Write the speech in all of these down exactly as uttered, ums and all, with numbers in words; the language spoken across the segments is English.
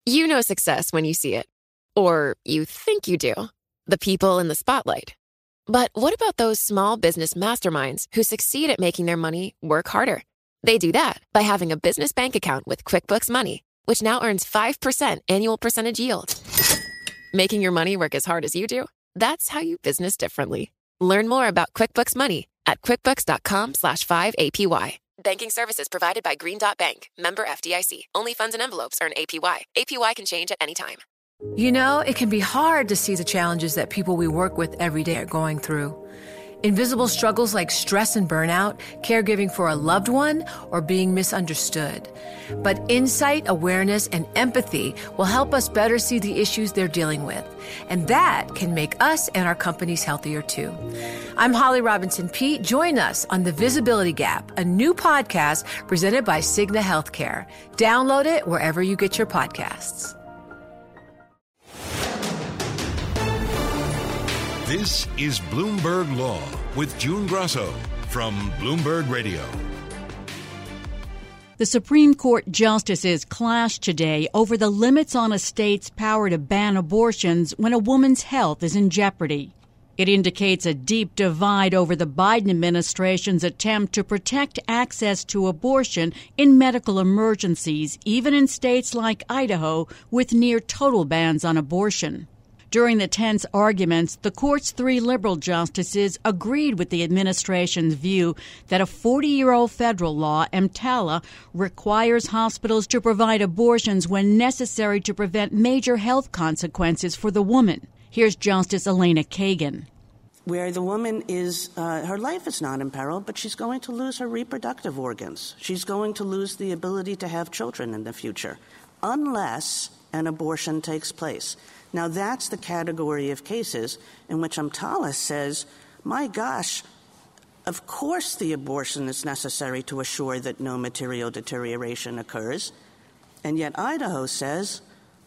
You know success when you see it. Or you think you do. The people in the spotlight. But what about those small business masterminds who succeed at making their money work harder? They do that by having a business bank account with QuickBooks Money, which now earns five percent annual percentage yield. Making your money work as hard as you do? That's how you business differently. Learn more about QuickBooks Money at quickbooks.com slash 5APY. Banking services provided by Green Dot Bank. Member F D I C. Only funds and envelopes earn A P Y. A P Y can change at any time. You know, it can be hard to see the challenges that people we work with every day are going through. Invisible struggles like stress and burnout, caregiving for a loved one, or being misunderstood. But insight, awareness, and empathy will help us better see the issues they're dealing with. And that can make us and our companies healthier too. I'm Holly Robinson Peete. Join us on The Visibility Gap, a new podcast presented by Cigna Healthcare. Download it wherever you get your podcasts. This is Bloomberg Law with June Grasso from Bloomberg Radio. The Supreme Court justices clashed today over the limits on a state's power to ban abortions when a woman's health is in jeopardy. It indicates a deep divide over the Biden administration's attempt to protect access to abortion in medical emergencies, even in states like Idaho with near total bans on abortion. During the tense arguments, the court's three liberal justices agreed with the administration's view that a forty-year-old federal law, EMTALA, requires hospitals to provide abortions when necessary to prevent major health consequences for the woman. Here's Justice Elena Kagan. Where the woman is, uh, her life is not in peril, but she's going to lose her reproductive organs. She's going to lose the ability to have children in the future, unless an abortion takes place. Now, that's the category of cases in which EMTALA says, my gosh, of course the abortion is necessary to assure that no material deterioration occurs. And yet Idaho says,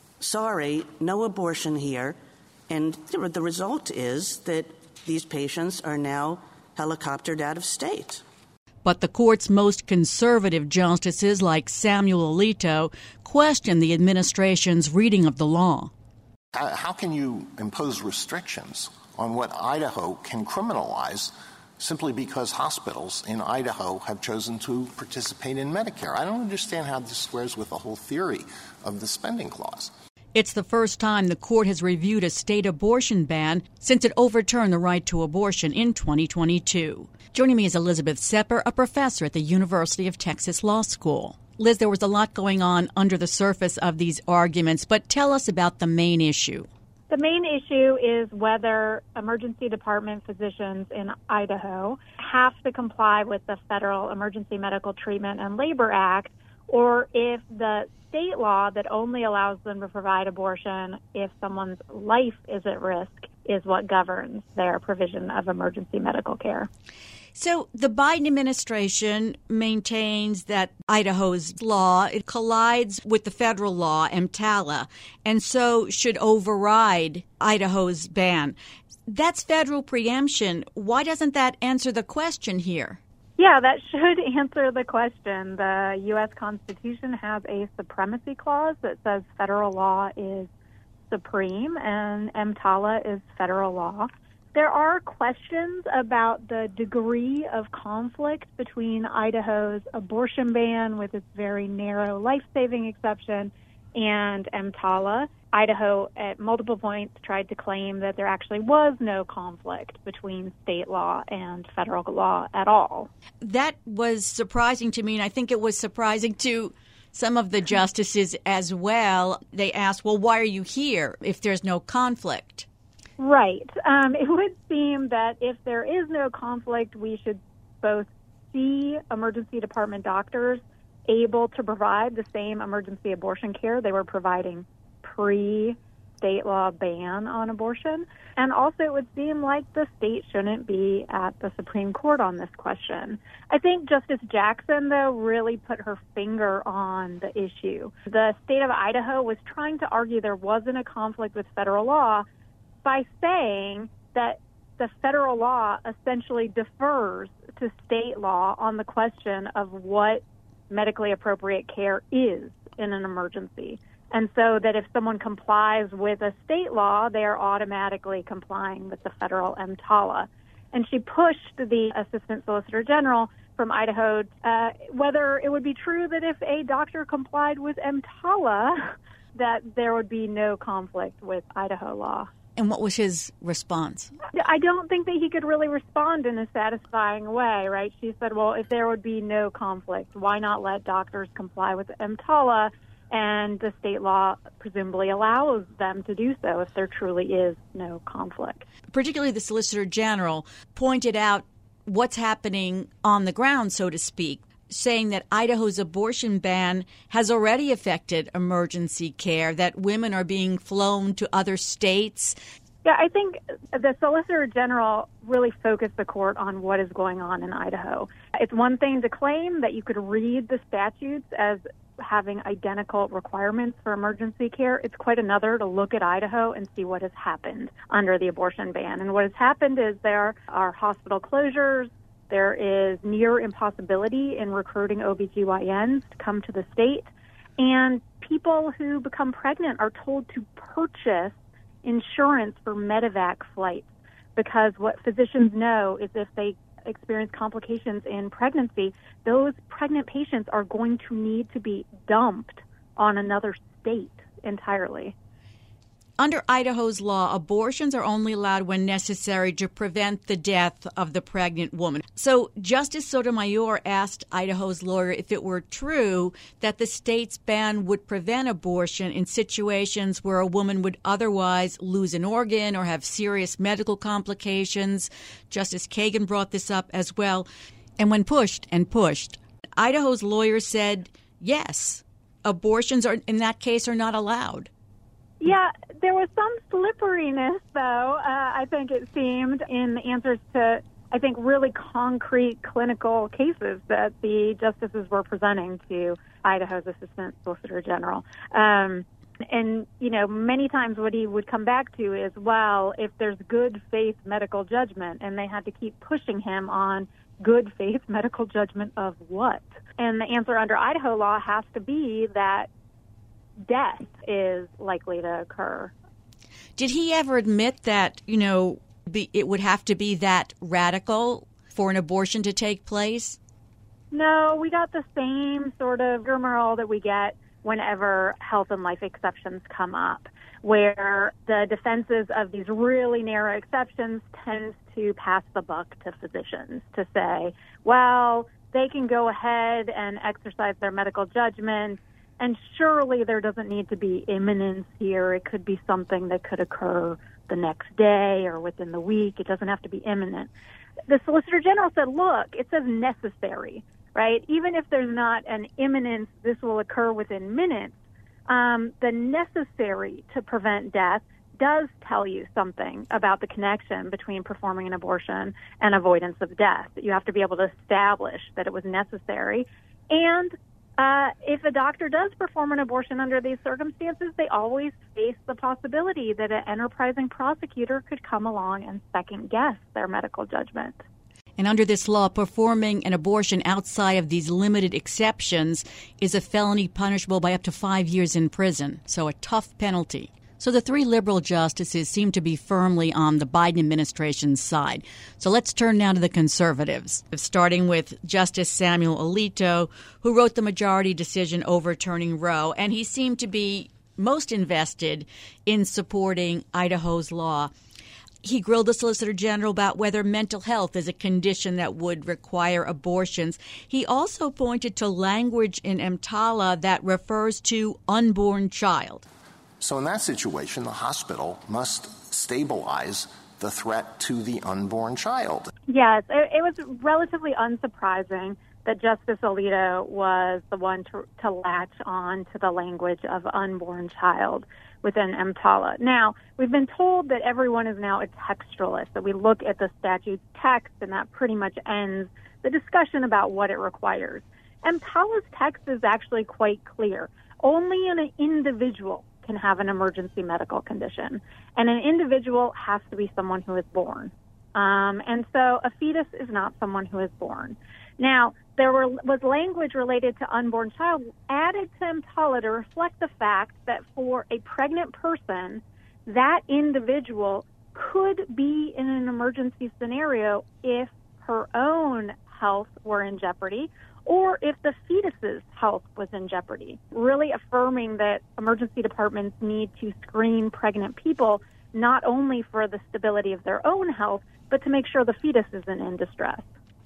sorry, no abortion here. And the result is that these patients are now helicoptered out of state. But the court's most conservative justices, like Samuel Alito, question the administration's reading of the law. How can you impose restrictions on what Idaho can criminalize simply because hospitals in Idaho have chosen to participate in Medicare? I don't understand how this squares with the whole theory of the spending clause. It's the first time the court has reviewed a state abortion ban since it overturned the right to abortion in twenty twenty-two. Joining me is Elizabeth Sepper, a professor at the University of Texas Law School. Liz, there was a lot going on under the surface of these arguments, but tell us about the main issue. The main issue is whether emergency department physicians in Idaho have to comply with the Federal Emergency Medical Treatment and Labor Act, or if the state law that only allows them to provide abortion if someone's life is at risk is what governs their provision of emergency medical care. So the Biden administration maintains that Idaho's law, it collides with the federal law, EMTALA, and so should override Idaho's ban. That's federal preemption. Why doesn't that answer the question here? Yeah, that should answer the question. The U S Constitution has a supremacy clause that says federal law is supreme and EMTALA is federal law. There are questions about the degree of conflict between Idaho's abortion ban with its very narrow life-saving exception and EMTALA. Idaho, at multiple points, tried to claim that there actually was no conflict between state law and federal law at all. That was surprising to me, and I think it was surprising to some of the justices as well. They asked, well, why are you here if there's no conflict? Right. Um, it would seem that if there is no conflict, we should both see emergency department doctors able to provide the same emergency abortion care they were providing pre-state law ban on abortion. And also it would seem like the state shouldn't be at the Supreme Court on this question. I think Justice Jackson, though, really put her finger on the issue. The state of Idaho was trying to argue there wasn't a conflict with federal law by saying that the federal law essentially defers to state law on the question of what medically appropriate care is in an emergency. And so that if someone complies with a state law, they are automatically complying with the federal EMTALA. And she pushed the Assistant Solicitor General from Idaho uh, whether it would be true that if a doctor complied with EMTALA, that there would be no conflict with Idaho law. And what was his response? I don't think that he could really respond in a satisfying way, right? She said, well, if there would be no conflict, why not let doctors comply with EMTALA? And the state law presumably allows them to do so if there truly is no conflict. Particularly the Solicitor General pointed out what's happening on the ground, so to speak, saying that Idaho's abortion ban has already affected emergency care, that women are being flown to other states. Yeah, I think the Solicitor General really focused the court on what is going on in Idaho. It's one thing to claim that you could read the statutes as having identical requirements for emergency care. It's quite another to look at Idaho and see what has happened under the abortion ban. And what has happened is there are hospital closures. There is near impossibility in recruiting O B G Y Ns to come to the state. And people who become pregnant are told to purchase insurance for medevac flights, because what physicians know is if they experience complications in pregnancy, those pregnant patients are going to need to be dumped on another state entirely. Under Idaho's law, abortions are only allowed when necessary to prevent the death of the pregnant woman. So Justice Sotomayor asked Idaho's lawyer if it were true that the state's ban would prevent abortion in situations where a woman would otherwise lose an organ or have serious medical complications. Justice Kagan brought this up as well. And when pushed and pushed, Idaho's lawyer said, yes, abortions are in that case are not allowed. Yeah, there was some slipperiness, though, uh, I think it seemed, in the answers to, I think, really concrete clinical cases that the justices were presenting to Idaho's Assistant Solicitor General. Um, and, you know, many times what he would come back to is, well, if there's good faith medical judgment, and they had to keep pushing him on good faith medical judgment of what? And the answer under Idaho law has to be that death is likely to occur. Did he ever admit that, you know, be, it would have to be that radical for an abortion to take place? No, we got the same sort of rigmarole that we get whenever health and life exceptions come up, where the defenses of these really narrow exceptions tends to pass the buck to physicians to say, well, they can go ahead and exercise their medical judgment, and surely there doesn't need to be imminence here. It could be something that could occur the next day or within the week. It doesn't have to be imminent. The Solicitor General said, look, it says necessary, right? Even if there's not an imminence, this will occur within minutes. Um, the necessary to prevent death does tell you something about the connection between performing an abortion and avoidance of death. You have to be able to establish that it was necessary. And Uh, if a doctor does perform an abortion under these circumstances, they always face the possibility that an enterprising prosecutor could come along and second-guess their medical judgment. And under this law, performing an abortion outside of these limited exceptions is a felony punishable by up to five years in prison, so a tough penalty. So the three liberal justices seem to be firmly on the Biden administration's side. So let's turn now to the conservatives, starting with Justice Samuel Alito, who wrote the majority decision overturning Roe, and he seemed to be most invested in supporting Idaho's law. He grilled the Solicitor General about whether mental health is a condition that would require abortions. He also pointed to language in EMTALA that refers to unborn child. So in that situation, the hospital must stabilize the threat to the unborn child. Yes, it, it was relatively unsurprising that Justice Alito was the one to, to latch on to the language of unborn child within EMTALA. Now, we've been told that everyone is now a textualist, that we look at the statute's text and that pretty much ends the discussion about what it requires. EMTALA's text is actually quite clear. Only an individual can have an emergency medical condition, and an individual has to be someone who is born. Um, and so a fetus is not someone who is born. Now, there were, was language related to unborn child added to EMTALA to reflect the fact that for a pregnant person, that individual could be in an emergency scenario if her own health were in jeopardy or if the fetus's health was in jeopardy, really affirming that emergency departments need to screen pregnant people not only for the stability of their own health, but to make sure the fetus isn't in distress.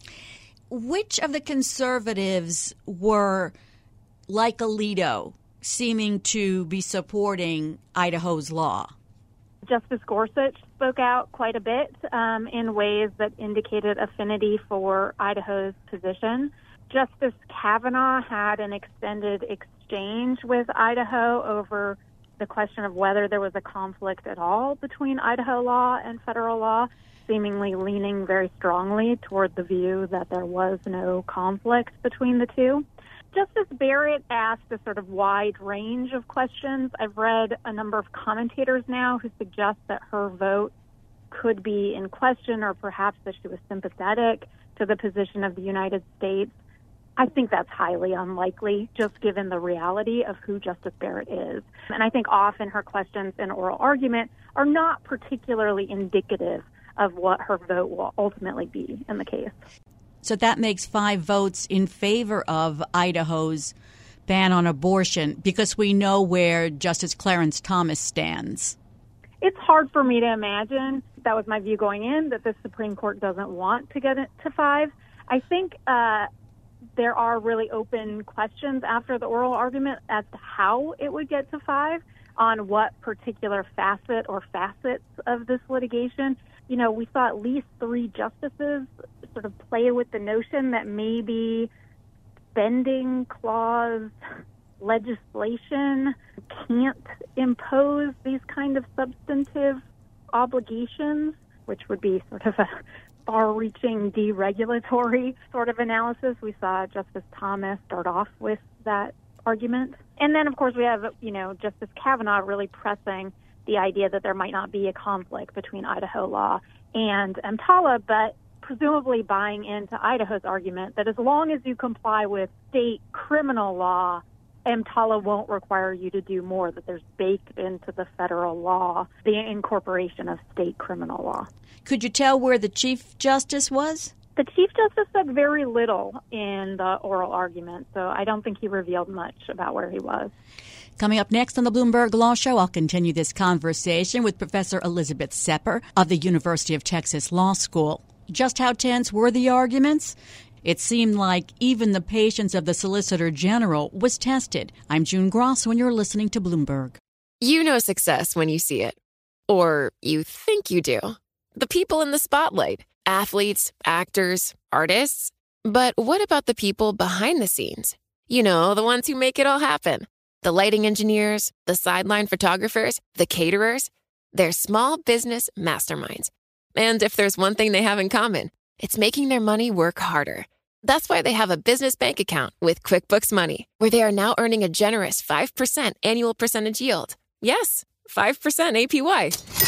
Which of the conservatives were, like Alito, seeming to be supporting Idaho's law? Justice Gorsuch spoke out quite a bit um, in ways that indicated affinity for Idaho's position. Justice Kavanaugh had an extended exchange with Idaho over the question of whether there was a conflict at all between Idaho law and federal law, seemingly leaning very strongly toward the view that there was no conflict between the two. Justice Barrett asked a sort of wide range of questions. I've read a number of commentators now who suggest that her vote could be in question or perhaps that she was sympathetic to the position of the United States. I think that's highly unlikely, just given the reality of who Justice Barrett is. And I think often her questions in oral argument are not particularly indicative of what her vote will ultimately be in the case. So that makes five votes in favor of Idaho's ban on abortion because we know where Justice Clarence Thomas stands. It's hard for me to imagine, that was my view going in, that the Supreme Court doesn't want to get it to five. I think uh, there are really open questions after the oral argument as to how it would get to five on what particular facet or facets of this litigation. You know, we saw at least three justices sort of play with the notion that maybe spending clause legislation can't impose these kind of substantive obligations, which would be sort of a far-reaching deregulatory sort of analysis. We saw Justice Thomas start off with that argument. And then, of course, we have, you know, Justice Kavanaugh really pressing the idea that there might not be a conflict between Idaho law and EMTALA, but presumably buying into Idaho's argument that as long as you comply with state criminal law, EMTALA won't require you to do more, that there's baked into the federal law the incorporation of state criminal law. Could you tell where the Chief Justice was? The Chief Justice said very little in the oral argument, so I don't think he revealed much about where he was. Coming up next on the Bloomberg Law Show, I'll continue this conversation with Professor Elizabeth Sepper of the University of Texas Law School. Just how tense were the arguments? It seemed like even the patience of the Solicitor General was tested. I'm June Grosso, and you're listening to Bloomberg. You know success when you see it. Or you think you do. The people in the spotlight. Athletes, actors, artists. But what about the people behind the scenes? You know, the ones who make it all happen. The lighting engineers, the sideline photographers, the caterers. They're small business masterminds. And if there's one thing they have in common, it's making their money work harder. That's why they have a business bank account with QuickBooks Money, where they are now earning a generous five percent annual percentage yield. Yes, five percent A P Y.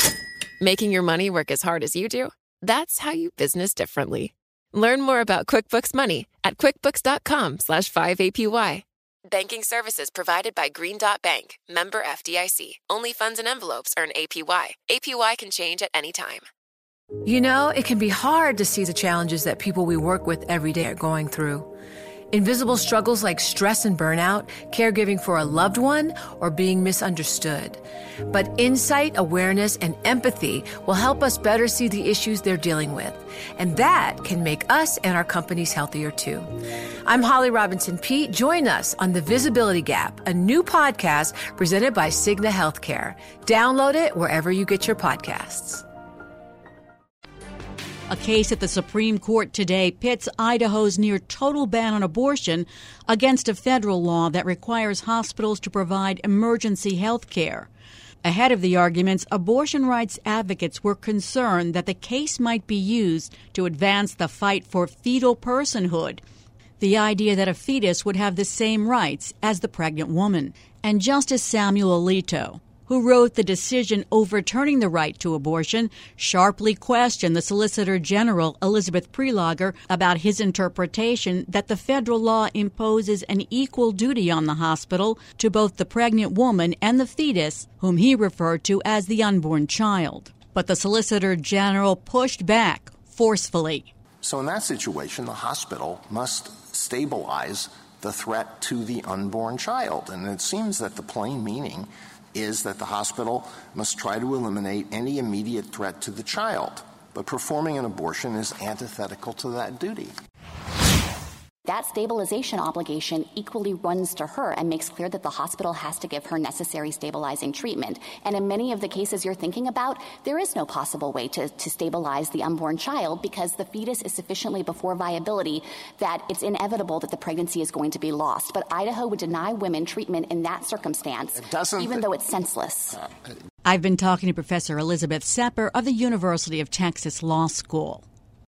Making your money work as hard as you do? That's how you business differently. Learn more about QuickBooks Money at quickbooks.com slash 5APY. Banking services provided by Green Dot Bank, member F D I C. Only funds and envelopes earn A P Y. A P Y can change at any time. You know, it can be hard to see the challenges that people we work with every day are going through. Invisible struggles like stress and burnout, caregiving for a loved one, or being misunderstood. But insight, awareness, and empathy will help us better see the issues they're dealing with. And that can make us and our companies healthier too. I'm Holly Robinson Peete. Join us on The Visibility Gap, a new podcast presented by Cigna Healthcare. Download it wherever you get your podcasts. A case at the Supreme Court today pits Idaho's near-total ban on abortion against a federal law that requires hospitals to provide emergency health care. Ahead of the arguments, abortion rights advocates were concerned that the case might be used to advance the fight for fetal personhood, the idea that a fetus would have the same rights as the pregnant woman. And Justice Samuel Alito, who wrote the decision overturning the right to abortion, sharply questioned the Solicitor General, Elizabeth Prelogar, about his interpretation that the federal law imposes an equal duty on the hospital to both the pregnant woman and the fetus, whom he referred to as the unborn child. But the Solicitor General pushed back forcefully. So in that situation, the hospital must stabilize the threat to the unborn child. And it seems that the plain meaning is that the hospital must try to eliminate any immediate threat to the child. But performing an abortion is antithetical to that duty. That stabilization obligation equally runs to her and makes clear that the hospital has to give her necessary stabilizing treatment. And in many of the cases you're thinking about, there is no possible way to, to stabilize the unborn child because the fetus is sufficiently before viability that it's inevitable that the pregnancy is going to be lost. But Idaho would deny women treatment in that circumstance, even though it's senseless. Uh, I've been talking to Professor Elizabeth Sepper of the University of Texas Law School.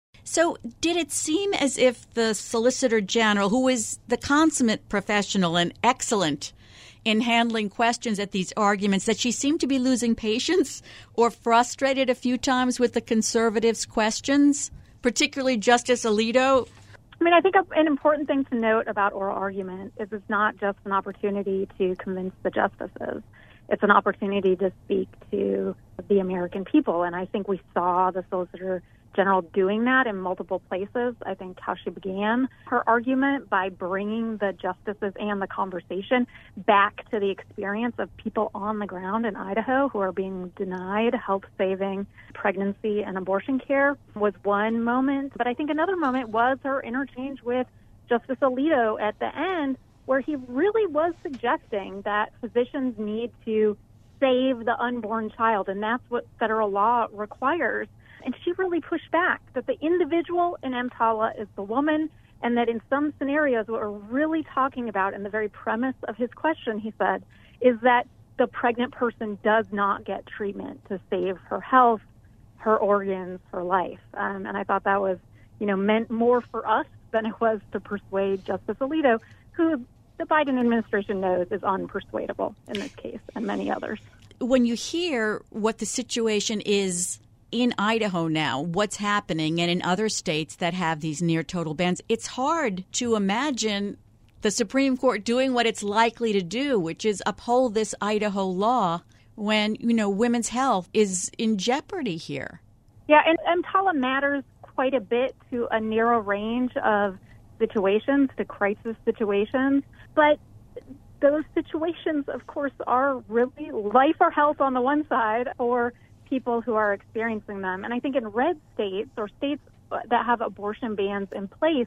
So did it seem as if the Solicitor General, who is the consummate professional and excellent in handling questions at these arguments, that she seemed to be losing patience or frustrated a few times with the conservatives' questions, particularly Justice Alito? I mean, I think an important thing to note about oral argument is it's not just an opportunity to convince the justices. It's an opportunity to speak to the American people. And I think we saw the Solicitor General doing that in multiple places. I think how she began her argument by bringing the justices and the conversation back to the experience of people on the ground in Idaho who are being denied health-saving pregnancy and abortion care was one moment. But I think another moment was her interchange with Justice Alito at the end, where he really was suggesting that physicians need to save the unborn child, and that's what federal law requires. And she really pushed back that the individual in EMTALA is the woman, and that in some scenarios what we're really talking about, and the very premise of his question, he said, is that the pregnant person does not get treatment to save her health, her organs, her life. Um, and I thought that was, you know, meant more for us than it was to persuade Justice Alito, who the Biden administration knows is unpersuadable in this case and many others. When you hear what the situation is in Idaho now, what's happening, and in other states that have these near total bans, it's hard to imagine the Supreme Court doing what it's likely to do, which is uphold this Idaho law when, you know, women's health is in jeopardy here. Yeah, and EMTALA matters quite a bit to a narrow range of situations, to crisis situations. But those situations, of course, are really life or health on the one side, or people who are experiencing them. And I think in red states or states that have abortion bans in place,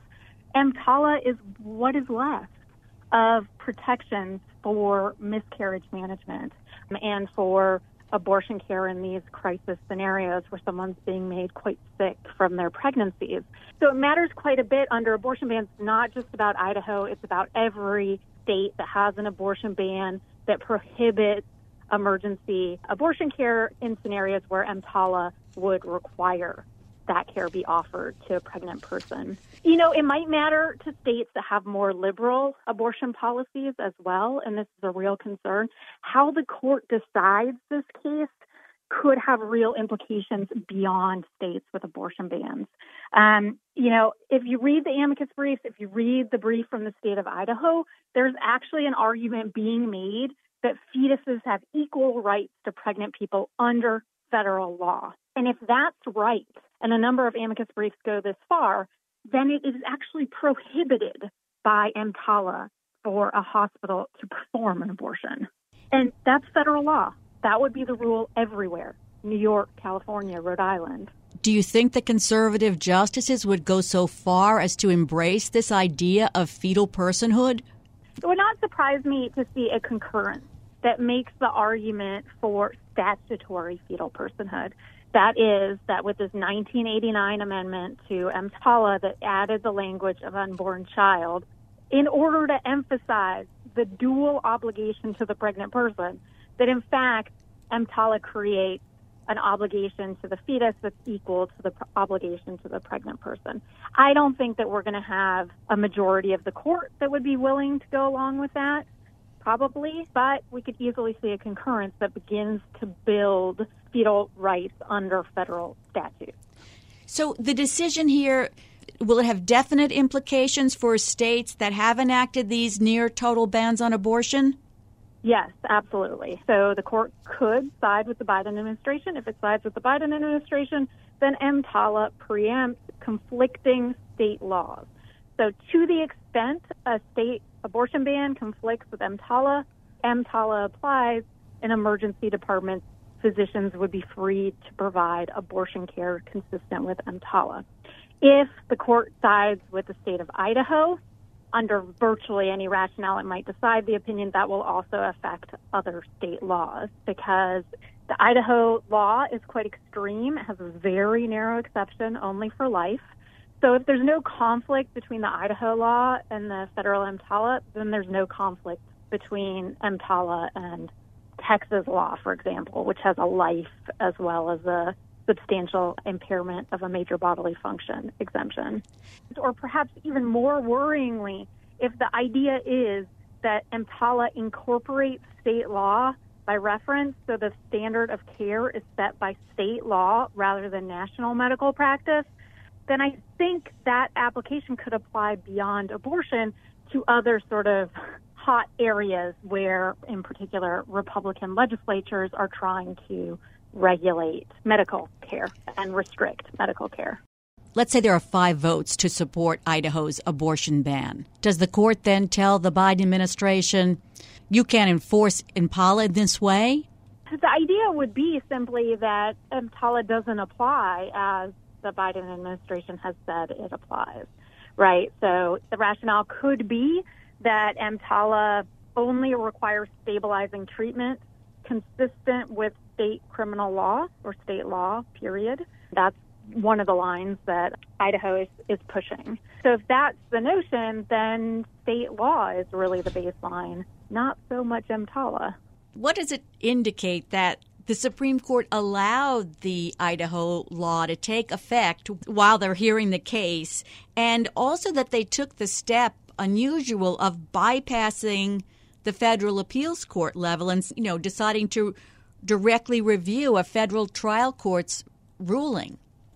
EMTALA is what is left of protections for miscarriage management and for abortion care in these crisis scenarios where someone's being made quite sick from their pregnancies. So it matters quite a bit under abortion bans, not just about Idaho. It's about every state that has an abortion ban that prohibits emergency abortion care in scenarios where EMTALA would require that care be offered to a pregnant person. You know, it might matter to states that have more liberal abortion policies as well, and this is a real concern. How the court decides this case could have real implications beyond states with abortion bans. Um, you know, if you read the amicus briefs, if you read the brief from the state of Idaho, there's actually an argument being made that fetuses have equal rights to pregnant people under federal law. And if that's right, and a number of amicus briefs go this far, then it is actually prohibited by EMTALA for a hospital to perform an abortion. And that's federal law. That would be the rule everywhere, New York, California, Rhode Island. Do you think the conservative justices would go so far as to embrace this idea of fetal personhood? It would not surprise me to see a concurrence that makes the argument for statutory fetal personhood. That is, that with this nineteen eighty-nine amendment to EMTALA that added the language of unborn child, in order to emphasize the dual obligation to the pregnant person, that in fact EMTALA creates an obligation to the fetus that's equal to the pr- obligation to the pregnant person. I don't think that we're going to have a majority of the court that would be willing to go along with that. probably, but we could easily see a concurrence that begins to build fetal rights under federal statute. So the decision here, will it have definite implications for states that have enacted these near total bans on abortion? Yes, absolutely. So the court could side with the Biden administration. If it sides with the Biden administration, then EMTALA preempts conflicting state laws. So to the extent a state abortion ban conflicts with EMTALA, EMTALA applies, and emergency department physicians would be free to provide abortion care consistent with EMTALA. If the court sides with the state of Idaho, under virtually any rationale it might decide the opinion, that will also affect other state laws, because the Idaho law is quite extreme. It has a very narrow exception only for life. So if there's no conflict between the Idaho law and the federal EMTALA, then there's no conflict between EMTALA and Texas law, for example, which has a life as well as a substantial impairment of a major bodily function exemption. Or perhaps even more worryingly, if the idea is that EMTALA incorporates state law by reference, so the standard of care is set by state law rather than national medical practice, then I think that application could apply beyond abortion to other sort of hot areas where, in particular, Republican legislatures are trying to regulate medical care and restrict medical care. Let's say there are five votes to support Idaho's abortion ban. Does the court then tell the Biden administration, you can't enforce EMTALA in this way? The idea would be simply that EMTALA doesn't apply as the Biden administration has said it applies, right? So the rationale could be that EMTALA only requires stabilizing treatment consistent with state criminal law or state law, period. That's one of the lines that Idaho is, is pushing. So if that's the notion, then state law is really the baseline, not so much EMTALA. What does it indicate that the Supreme Court allowed the Idaho law to take effect while they're hearing the case, and also that they took the step unusual of bypassing the federal appeals court level and, you know, deciding to directly review a federal trial court's ruling?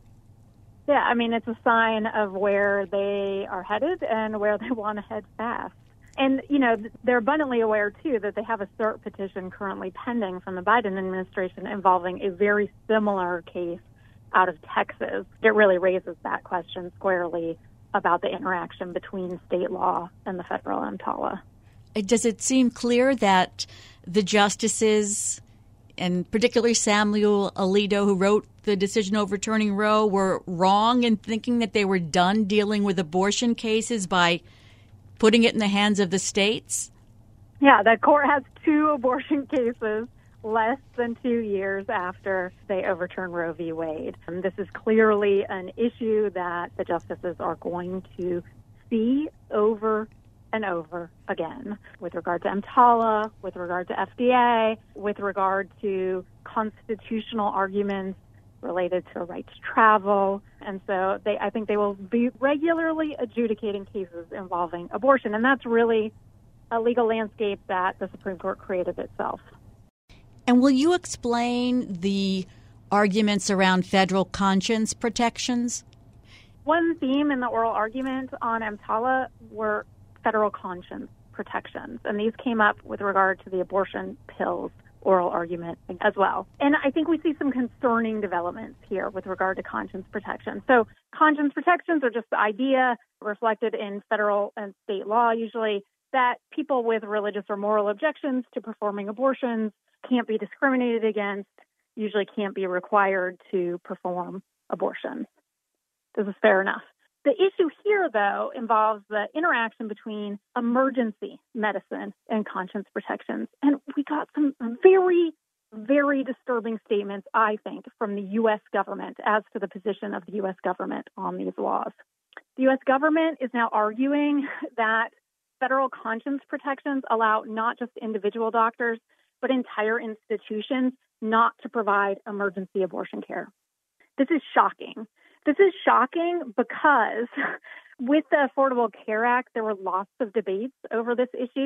Yeah, I mean, it's a sign of where they are headed and where they want to head fast. And, you know, they're abundantly aware, too, that they have a cert petition currently pending from the Biden administration involving a very similar case out of Texas. It really raises that question squarely about the interaction between state law and the federal EMTALA. Does it seem clear that the justices, and particularly Samuel Alito, who wrote the decision overturning Roe, were wrong in thinking that they were done dealing with abortion cases by putting it in the hands of the states? Yeah, the court has two abortion cases less than two years after they overturned Roe v. Wade. And this is clearly an issue that the justices are going to see over and over again with regard to EMTALA, with regard to F D A, with regard to constitutional arguments related to a right to travel. And so they, I think they will be regularly adjudicating cases involving abortion. And that's really a legal landscape that the Supreme Court created itself. And will you explain the arguments around federal conscience protections? One theme in the oral argument on EMTALA were federal conscience protections. And these came up with regard to the abortion pills oral argument as well. And I think we see some concerning developments here with regard to conscience protection. So conscience protections are just the idea reflected in federal and state law, usually, that people with religious or moral objections to performing abortions can't be discriminated against, usually can't be required to perform abortions. This is fair enough. The issue here, though, involves the interaction between emergency medicine and conscience protections. And we got some very, very disturbing statements, I think, from the U S government as to the position of the U S government on these laws. The U S government is now arguing that federal conscience protections allow not just individual doctors, but entire institutions not to provide emergency abortion care. This is shocking. This is shocking because with the Affordable Care Act, there were lots of debates over this issue.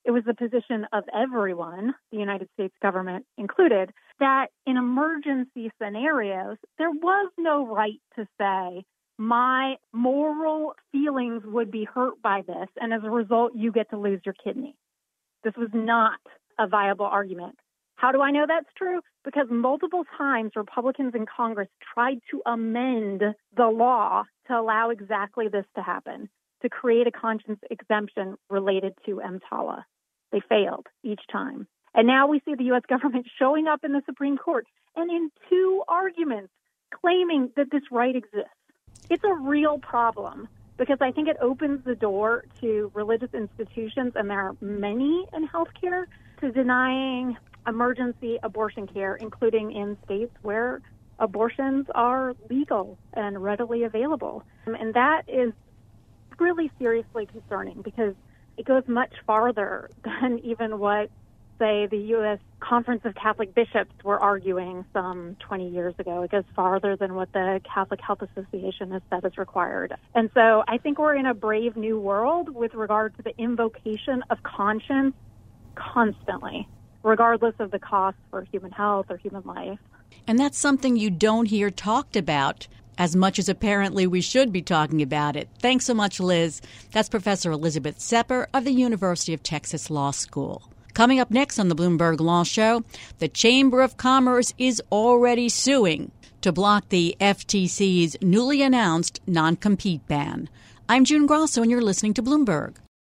it was the position of everyone, the United States government included, that in emergency scenarios, there was no right to say, my moral feelings would be hurt by this, and as a result, you get to lose your kidney. This was not a viable argument. How do I know that's true? Because multiple times Republicans in Congress tried to amend the law to allow exactly this to happen, to create a conscience exemption related to EMTALA. They failed each time. And now we see the U S government showing up in the Supreme Court and in two arguments claiming that this right exists. It's a real problem because I think it opens the door to religious institutions, and there are many in healthcare, to denying emergency abortion care, including in states where abortions are legal and readily available. And that is really seriously concerning because it goes much farther than even what, say, the U S Conference of Catholic Bishops were arguing some twenty years ago. It goes farther than what the Catholic Health Association has said is required. And so I think we're in a brave new world with regard to the invocation of conscience constantly, regardless of the cost for human health or human life. And that's something you don't hear talked about as much as apparently we should be talking about it. Thanks so much, Liz. That's Professor Elizabeth Sepper of the University of Texas Law School. Coming up next on the Bloomberg Law Show, the Chamber of Commerce is already suing to block the F T C's newly announced non-compete ban. I'm June Grosso, and you're listening to Bloomberg.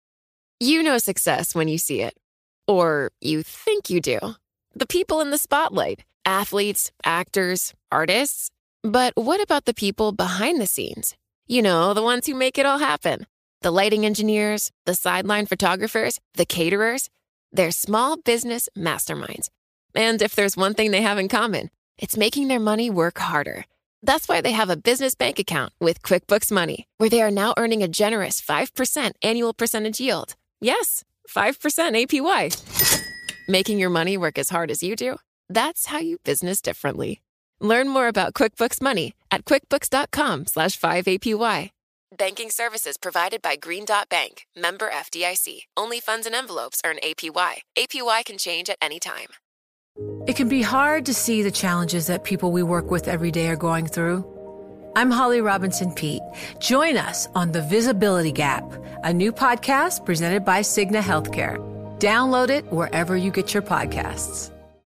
You know success when you see it. Or you think you do. The people in the spotlight. Athletes, actors, artists. But what about the people behind the scenes? You know, the ones who make it all happen. The lighting engineers, the sideline photographers, the caterers. They're small business masterminds. And if there's one thing they have in common, it's making their money work harder. That's why they have a business bank account with QuickBooks Money, where they are now earning a generous five percent annual percentage yield. Yes, five percent A P Y. Making your money work as hard as you do? That's how you business differently. Learn more about QuickBooks Money at quickbooks.com slash 5APY. Banking services provided by Green Dot Bank, member F D I C. Only funds and envelopes earn A P Y. A P Y can change at any time. It can be hard to see the challenges that people we work with every day are going through. I'm Holly Robinson Peete. Join us on The Visibility Gap, a new podcast presented by Cigna Healthcare. Download it wherever you get your podcasts.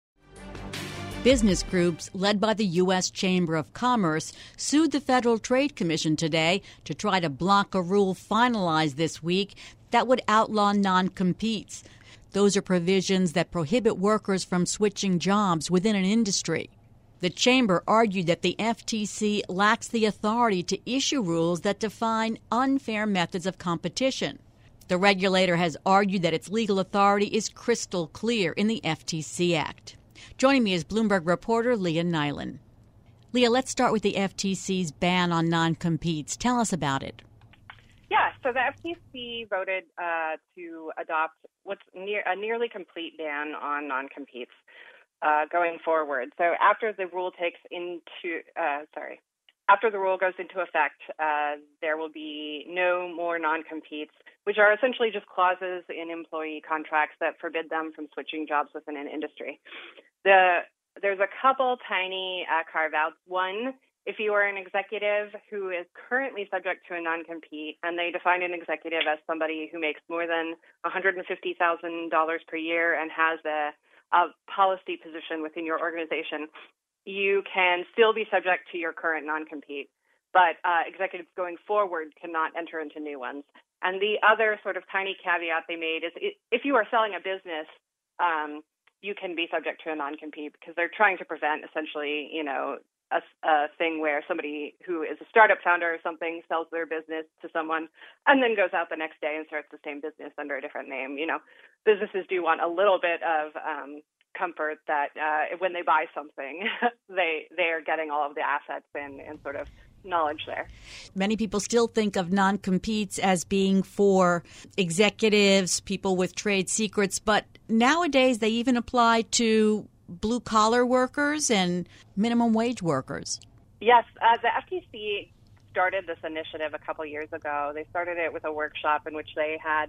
Business groups led by the U S Chamber of Commerce sued the Federal Trade Commission today to try to block a rule finalized this week that would outlaw non-competes. Those are provisions that prohibit workers from switching jobs within an industry. The Chamber argued that the F T C lacks the authority to issue rules that define unfair methods of competition. The regulator has argued that its legal authority is crystal clear in the F T C Act. Joining me is Bloomberg reporter Leah Nyland. Leah, let's start with the F T C's ban on non-competes. Tell us about it. Yeah, so the F T C voted uh, to adopt what's near a nearly complete ban on non-competes uh, going forward. So after the rule takes into, uh, sorry, after the rule goes into effect, uh, there will be no more non-competes, which are essentially just clauses in employee contracts that forbid them from switching jobs within an industry. The, there's a couple tiny uh, carve-outs. One, if you are an executive who is currently subject to a non-compete, and they define an executive as somebody who makes more than one hundred fifty thousand dollars per year and has a, a policy position within your organization, you can still be subject to your current non-compete, but uh, executives going forward cannot enter into new ones. And the other sort of tiny caveat they made is if you are selling a business, um, you can be subject to a non-compete because they're trying to prevent essentially, you know, a, a thing where somebody who is a startup founder or something sells their business to someone and then goes out the next day and starts the same business under a different name. You know, businesses do want a little bit of um, comfort that uh, when they buy something, they they are getting all of the assets and, and sort of knowledge there. Many people still think of non-competes as being for executives, people with trade secrets, but nowadays they even apply to blue-collar workers and minimum wage workers. Yes, uh, the F T C started this initiative a couple years ago. They started it with a workshop in which they had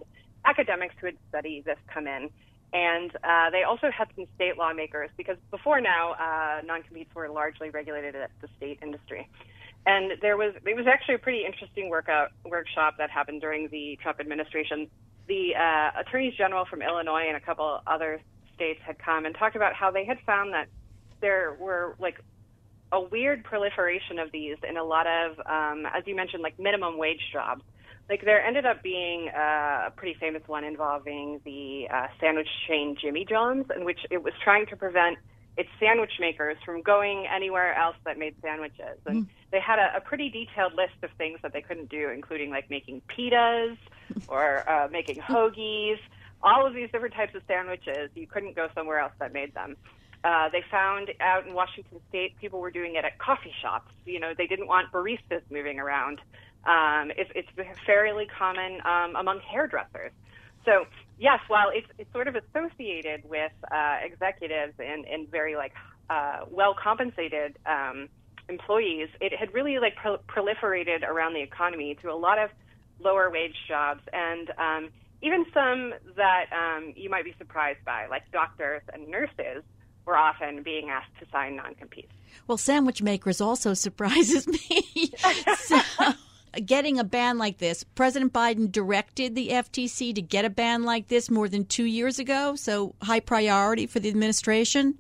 academics who had studied this come in. And uh, they also had some state lawmakers, because before now, uh, non-competes were largely regulated at the state industry. And there was it was actually a pretty interesting workout, workshop that happened during the Trump administration. The uh, attorneys general from Illinois and a couple other states had come and talked about how they had found that there were like a weird proliferation of these in a lot of, um, as you mentioned, like minimum wage jobs. Like there ended up being uh, a pretty famous one involving the uh, sandwich chain Jimmy John's, in which it was trying to prevent its sandwich makers from going anywhere else that made sandwiches. And mm. they had a, a pretty detailed list of things that they couldn't do, including like making pitas or uh, making hoagies, all of these different types of sandwiches. You couldn't go somewhere else that made them. Uh, they found out in Washington State people were doing it at coffee shops. You know, they didn't want baristas moving around. Um, it's, it's fairly common um, among hairdressers. So, yes, while it's, it's sort of associated with uh, executives and, and very, like, uh, well-compensated um, employees, it had really, like, pro- proliferated around the economy to a lot of lower-wage jobs and um, even some that um, you might be surprised by, like doctors and nurses were often being asked to sign non-competes. Well, sandwich makers also surprises me. So, getting a ban like this, President Biden directed the F T C to get a ban like this more than two years ago, so high priority for the administration?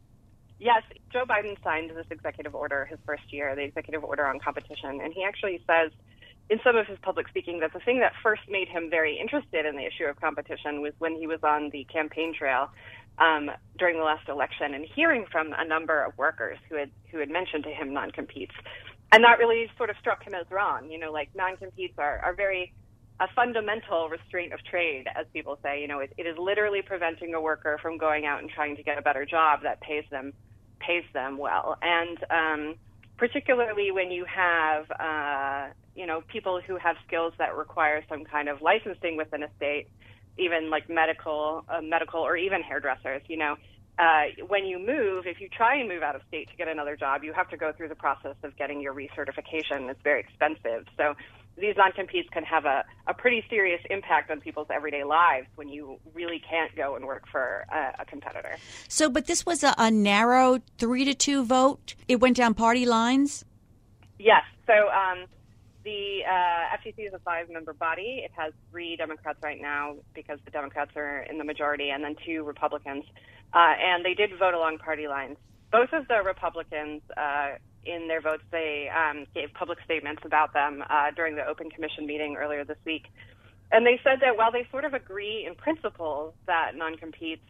Yes, Joe Biden signed this executive order his first year, the executive order on competition, and he actually says in some of his public speaking that the thing that first made him very interested in the issue of competition was when he was on the campaign trail um, during the last election and hearing from a number of workers who had who had mentioned to him non-competes. And that really sort of struck him as wrong. You know, like non-competes are, are very a fundamental restraint of trade, as people say. You know, it, it is literally preventing a worker from going out and trying to get a better job that pays them pays them well. And um, particularly when you have, uh, you know, people who have skills that require some kind of licensing within a state, even like medical, uh, medical or even hairdressers, you know, Uh, when you move, if you try and move out of state to get another job, you have to go through the process of getting your recertification. It's very expensive. So these non-competes can have a, a pretty serious impact on people's everyday lives when you really can't go and work for a, a competitor. So, but this was a, a narrow three to two vote. It went down party lines? Yes. So um, the uh, F T C is a five-member body. It has three Democrats right now because the Democrats are in the majority, and then two Republicans. Uh, and they did vote along party lines. Both of the Republicans, uh, in their votes, they um, gave public statements about them uh, during the Open Commission meeting earlier this week. And they said that while they sort of agree in principle that non-competes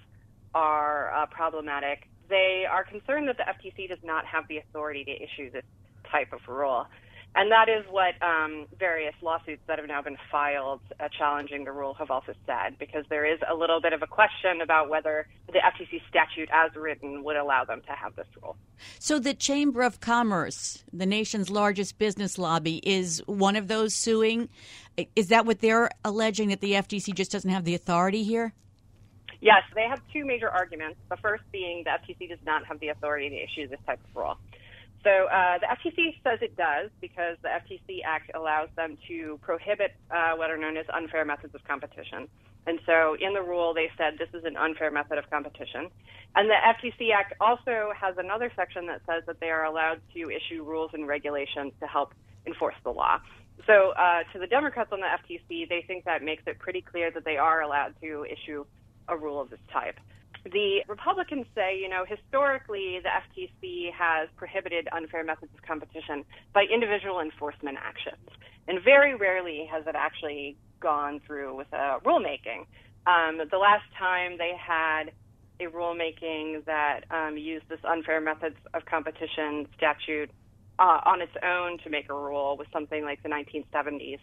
are uh, problematic, they are concerned that the F T C does not have the authority to issue this type of rule. And that is what um, various lawsuits that have now been filed uh, challenging the rule have also said, because there is a little bit of a question about whether the F T C statute as written would allow them to have this rule. So the Chamber of Commerce, the nation's largest business lobby, is one of those suing. Is that what they're alleging, that the F T C just doesn't have the authority here? Yes, they have two major arguments. The first being the F T C does not have the authority to issue this type of rule. So uh, the F T C says it does because the F T C Act allows them to prohibit uh, what are known as unfair methods of competition. And so in the rule, they said this is an unfair method of competition. And the F T C Act also has another section that says that they are allowed to issue rules and regulations to help enforce the law. So uh, to the Democrats on the F T C, they think that makes it pretty clear that they are allowed to issue a rule of this type. The Republicans say, you know, historically the F T C has prohibited unfair methods of competition by individual enforcement actions. And very rarely has it actually gone through with a rulemaking. Um, the last time they had a rulemaking that um, used this unfair methods of competition statute uh, on its own to make a rule was something like the nineteen seventies.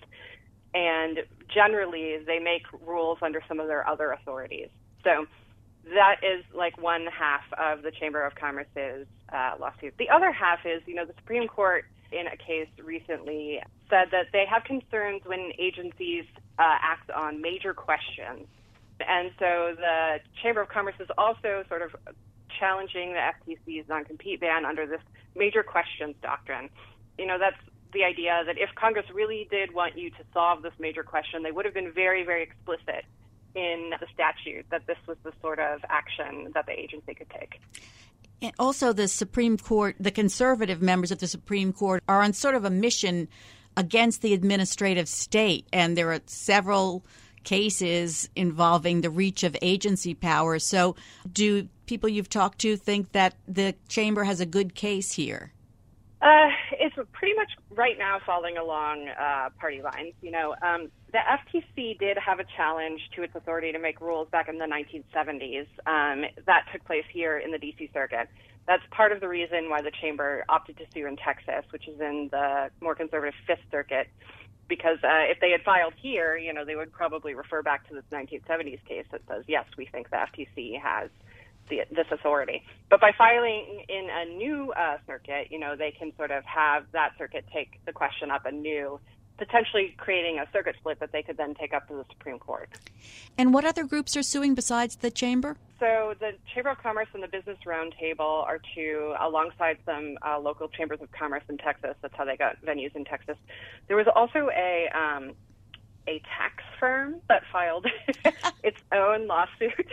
And generally they make rules under some of their other authorities. So that is like one half of the Chamber of Commerce's uh, lawsuit. The other half is, you know, the Supreme Court in a case recently said that they have concerns when agencies uh, act on major questions. And so the Chamber of Commerce is also sort of challenging the F T C's non-compete ban under this major questions doctrine. You know, that's the idea that if Congress really did want you to solve this major question, they would have been very, very explicit in the statute that this was the sort of action that the agency could take. And also, the Supreme Court, the conservative members of the Supreme Court are on sort of a mission against the administrative state, and there are several cases involving the reach of agency powers. So do people you've talked to think that the chamber has a good case here? Uh, it's pretty much right now falling along uh, party lines. You know, um, the F T C did have a challenge to its authority to make rules back in the nineteen seventies. Um, that took place here in the D C Circuit. That's part of the reason why the chamber opted to sue in Texas, which is in the more conservative Fifth Circuit, because uh, if they had filed here, you know, they would probably refer back to this nineteen seventies case that says, yes, we think the F T C has the, this authority. But by filing in a new uh, circuit, you know, they can sort of have that circuit take the question up anew, potentially creating a circuit split that they could then take up to the Supreme Court. And what other groups are suing besides the chamber? So the Chamber of Commerce and the Business Roundtable are two, alongside some uh, local chambers of commerce in Texas. That's how they got venues in Texas. There was also a um, a tax firm that filed its own lawsuit.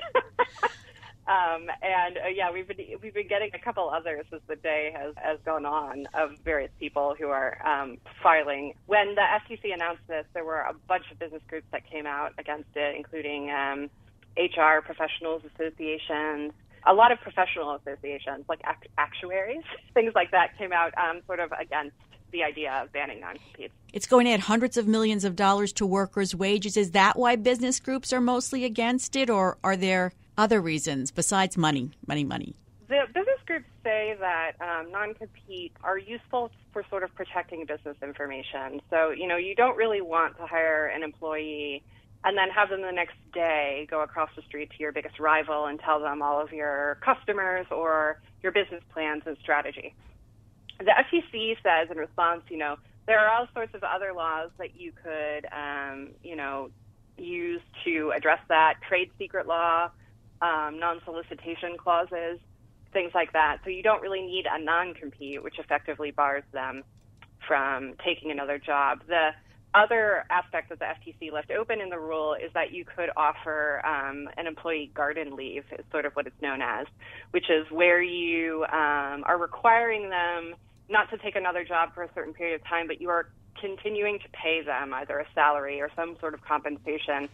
Um, and uh, yeah, we've been we've been getting a couple others as the day has, has gone on of various people who are um, filing. When the F T C announced this, there were a bunch of business groups that came out against it, including um, H R professionals associations, a lot of professional associations like act- actuaries, things like that came out um, sort of against the idea of banning non-competes. It's going to add hundreds of millions of dollars to workers' wages. Is that why business groups are mostly against it, or are there other reasons besides money, money, money? The business groups say that um, non-competes are useful for sort of protecting business information. So, you know, you don't really want to hire an employee and then have them the next day go across the street to your biggest rival and tell them all of your customers or your business plans and strategy. The F T C says in response, you know, there are all sorts of other laws that you could, um, you know, use to address that, trade secret law, um, non-solicitation clauses, things like that. So you don't really need a non-compete, which effectively bars them from taking another job. The other aspect that the F T C left open in the rule is that you could offer um, an employee garden leave, is sort of what it's known as, which is where you um, are requiring them not to take another job for a certain period of time, but you are continuing to pay them either a salary or some sort of compensation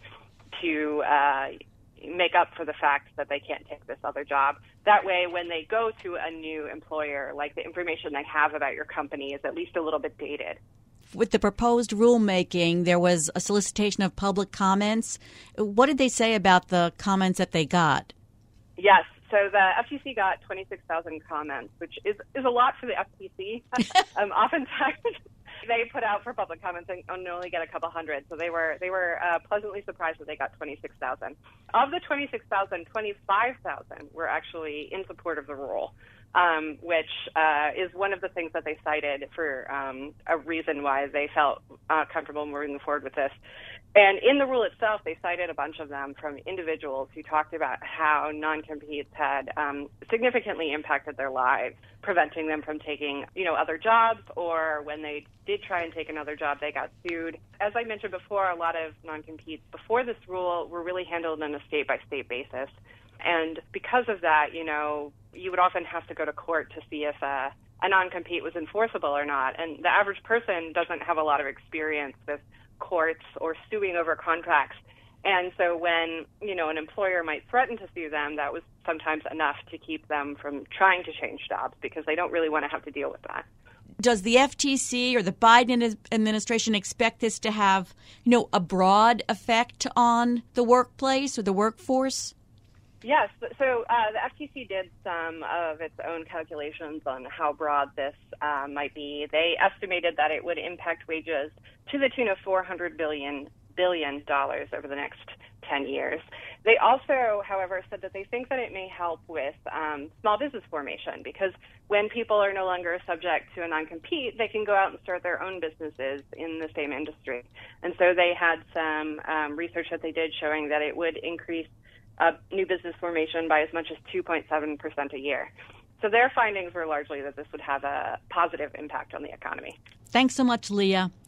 to uh, make up for the fact that they can't take this other job. That way, when they go to a new employer, like the information they have about your company is at least a little bit dated. With the proposed rulemaking, there was a solicitation of public comments. What did they say about the comments that they got? Yes. So the F T C got twenty-six thousand comments, which is, is a lot for the F T C. um, oftentimes, they put out for public comments and only get a couple hundred. So they were they were uh, pleasantly surprised that they got twenty-six thousand. Of the twenty-six thousand, twenty-five thousand were actually in support of the rule, um, which uh, is one of the things that they cited for um, a reason why they felt uh, comfortable moving forward with this. And in the rule itself, they cited a bunch of them from individuals who talked about how non-competes had um, significantly impacted their lives, preventing them from taking, you know, other jobs, or when they did try and take another job, they got sued. As I mentioned before, a lot of non-competes before this rule were really handled on a state-by-state basis. And because of that, you know, you would often have to go to court to see if a, a non-compete was enforceable or not. And the average person doesn't have a lot of experience with courts or suing over contracts. And so when, you know, an employer might threaten to sue them, that was sometimes enough to keep them from trying to change jobs because they don't really want to have to deal with that. Does the F T C or the Biden administration expect this to have, you know, a broad effect on the workplace or the workforce? Yes. So uh, the F T C did some of its own calculations on how broad this uh, might be. They estimated that it would impact wages to the tune of four hundred billion billion dollars over the next ten years. They also, however, said that they think that it may help with um, small business formation because when people are no longer subject to a non-compete, they can go out and start their own businesses in the same industry. And so they had some um, research that they did showing that it would increase Uh, new business formation by as much as two point seven percent a year. So their findings were largely that this would have a positive impact on the economy. Thanks so much, Leah.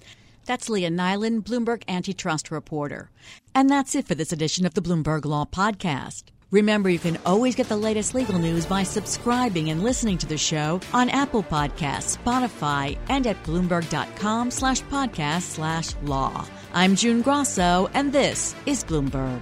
That's Leah Nyland, Bloomberg antitrust reporter. And that's it for this edition of the Bloomberg Law Podcast. Remember, you can always get the latest legal news by subscribing and listening to the show on Apple Podcasts, Spotify, and at Bloomberg.com slash podcast slash law. I'm June Grosso, and this is Bloomberg.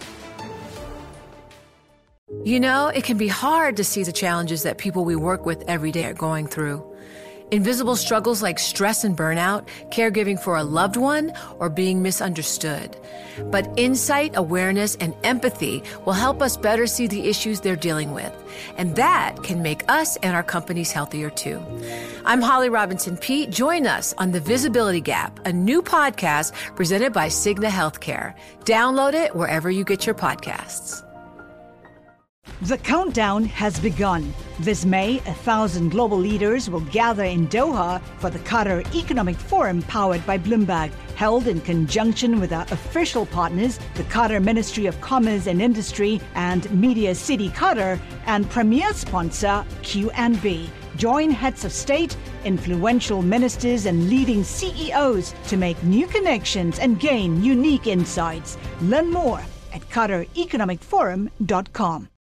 You know, it can be hard to see the challenges that people we work with every day are going through. Invisible struggles like stress and burnout, caregiving for a loved one, or being misunderstood. But insight, awareness, and empathy will help us better see the issues they're dealing with. And that can make us and our companies healthier too. I'm Holly Robinson Peete. Join us on The Visibility Gap, a new podcast presented by Cigna Healthcare. Download it wherever you get your podcasts. The countdown has begun. This May, a thousand global leaders will gather in Doha for the Qatar Economic Forum powered by Bloomberg, held in conjunction with our official partners, the Qatar Ministry of Commerce and Industry and Media City Qatar, and premier sponsor Q and B. Join heads of state, influential ministers, and leading C E Os to make new connections and gain unique insights. Learn more at Qatar Economic Forum dot com.